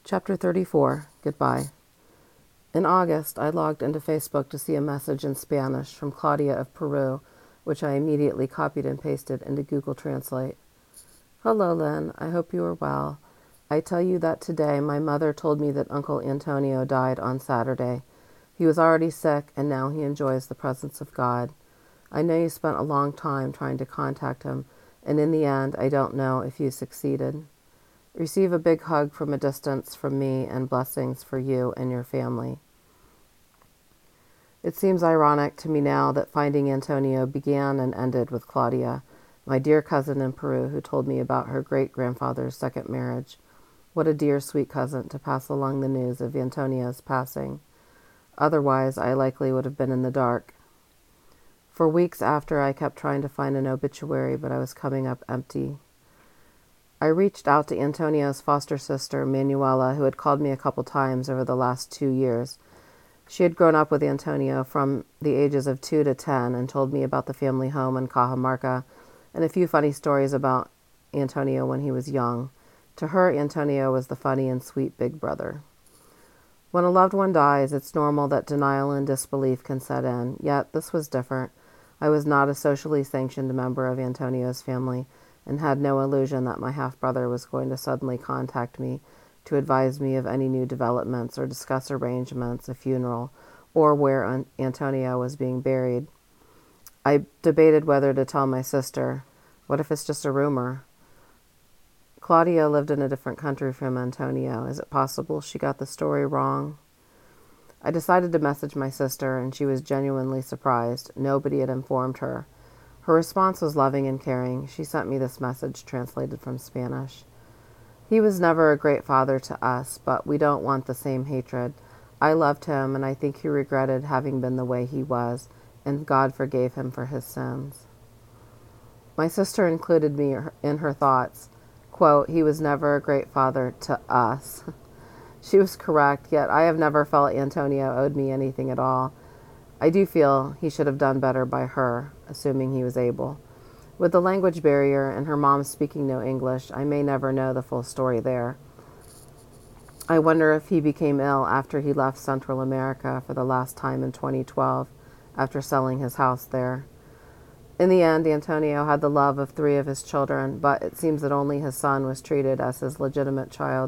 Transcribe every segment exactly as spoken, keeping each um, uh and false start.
Chapter thirty-four. Goodbye. In August, I logged into Facebook to see a message in Spanish from Claudia of Peru, which I immediately copied and pasted into Google Translate. Hello, Lynn. I hope you are well. I tell you that today my mother told me that Uncle Antonio died on Saturday. He was already sick, and now he enjoys the presence of God. I know you spent a long time trying to contact him, and in the end, I don't know if you succeeded. Receive a big hug from a distance from me and blessings for you and your family. It seems ironic to me now that finding Antonio began and ended with Claudia, my dear cousin in Peru who told me about her great-grandfather's second marriage. What a dear, sweet cousin to pass along the news of Antonio's passing. Otherwise, I likely would have been in the dark. For weeks after, I kept trying to find an obituary, but I was coming up empty. I reached out to Antonio's foster sister, Manuela, who had called me a couple times over the last two years. She had grown up with Antonio from the ages of two to ten and told me about the family home in Cajamarca and a few funny stories about Antonio when he was young. To her, Antonio was the funny and sweet big brother. When a loved one dies, it's normal that denial and disbelief can set in, yet this was different. I was not a socially sanctioned member of Antonio's family, and had no illusion that my half-brother was going to suddenly contact me to advise me of any new developments or discuss arrangements, a funeral, or where Antonio was being buried. I debated whether to tell my sister. What if it's just a rumor? Claudia lived in a different country from Antonio. Is it possible she got the story wrong? I decided to message my sister, and she was genuinely surprised. Nobody had informed her. Her response was loving and caring. She sent me this message translated from Spanish. He was never a great father to us, but we don't want the same hatred. I loved him, and I think he regretted having been the way he was, and God forgave him for his sins. My sister included me in her thoughts. Quote, he was never a great father to us. She was correct, yet I have never felt Antonio owed me anything at all. I do feel he should have done better by her, assuming he was able. With the language barrier and her mom speaking no English, I may never know the full story there. I wonder if he became ill after he left Central America for the last time in twenty twelve, after selling his house there. In the end, Antonio had the love of three of his children, but it seems that only his son was treated as his legitimate child.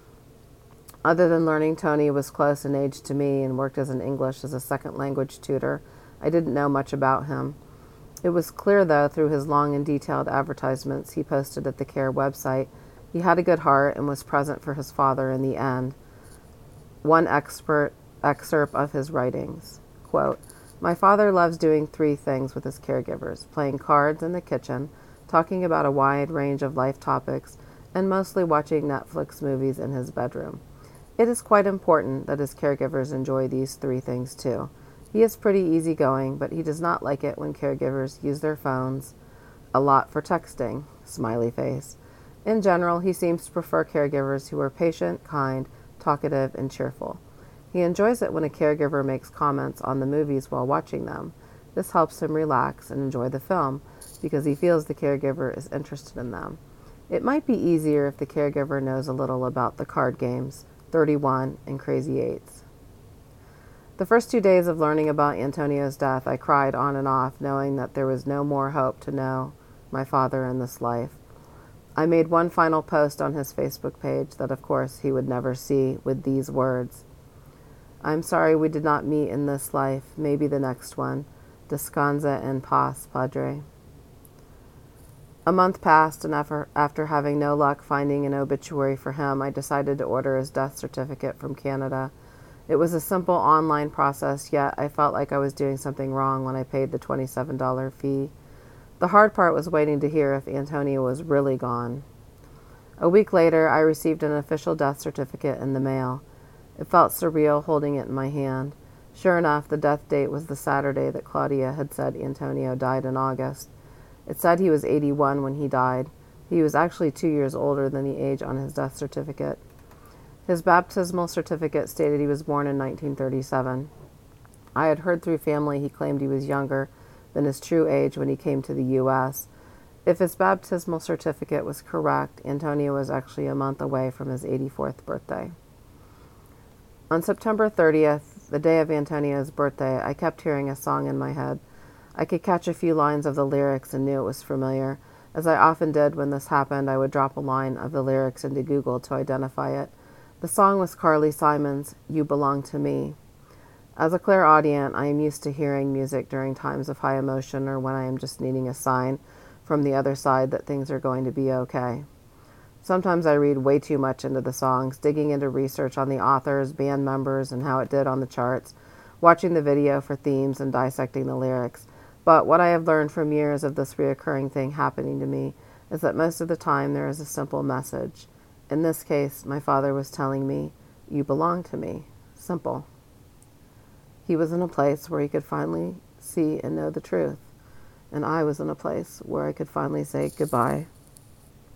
Other than learning Tony was close in age to me and worked as an English as a second language tutor, I didn't know much about him. It was clear, though, through his long and detailed advertisements he posted at the CARE website, he had a good heart and was present for his father in the end. One expert excerpt of his writings, quote, my father loves doing three things with his caregivers, playing cards in the kitchen, talking about a wide range of life topics, and mostly watching Netflix movies in his bedroom. It is quite important that his caregivers enjoy these three things too. He is pretty easygoing, but he does not like it when caregivers use their phones a lot for texting, smiley face. In general, he seems to prefer caregivers who are patient, kind, talkative, and cheerful. He enjoys it when a caregiver makes comments on the movies while watching them. This helps him relax and enjoy the film because he feels the caregiver is interested in them. It might be easier if the caregiver knows a little about the card games, thirty-one, and Crazy Eights. The first two days of learning about Antonio's death, I cried on and off, knowing that there was no more hope to know my father in this life. I made one final post on his Facebook page that, of course, he would never see, with these words. I'm sorry we did not meet in this life, maybe the next one. Descansa en paz, Padre. A month passed, and after, after having no luck finding an obituary for him, I decided to order his death certificate from Canada. It was a simple online process, yet I felt like I was doing something wrong when I paid the twenty-seven dollars fee. The hard part was waiting to hear if Antonio was really gone. A week later, I received an official death certificate in the mail. It felt surreal holding it in my hand. Sure enough, the death date was the Saturday that Claudia had said Antonio died in August. It said he was eighty-one when he died. He was actually two years older than the age on his death certificate. His baptismal certificate stated he was born in nineteen thirty-seven. I had heard through family he claimed he was younger than his true age when he came to the U S If his baptismal certificate was correct, Antonio was actually a month away from his eighty-fourth birthday. On September thirtieth, the day of Antonio's birthday, I kept hearing a song in my head. I could catch a few lines of the lyrics and knew it was familiar. As I often did when this happened, I would drop a line of the lyrics into Google to identify it. The song was Carly Simon's You Belong to Me. As a clairaudient, I am used to hearing music during times of high emotion or when I am just needing a sign from the other side that things are going to be okay. Sometimes I read way too much into the songs, digging into research on the authors, band members, and how it did on the charts, watching the video for themes and dissecting the lyrics. But what I have learned from years of this reoccurring thing happening to me is that most of the time there is a simple message. In this case, my father was telling me, you belong to me. Simple. He was in a place where he could finally see and know the truth, and I was in a place where I could finally say goodbye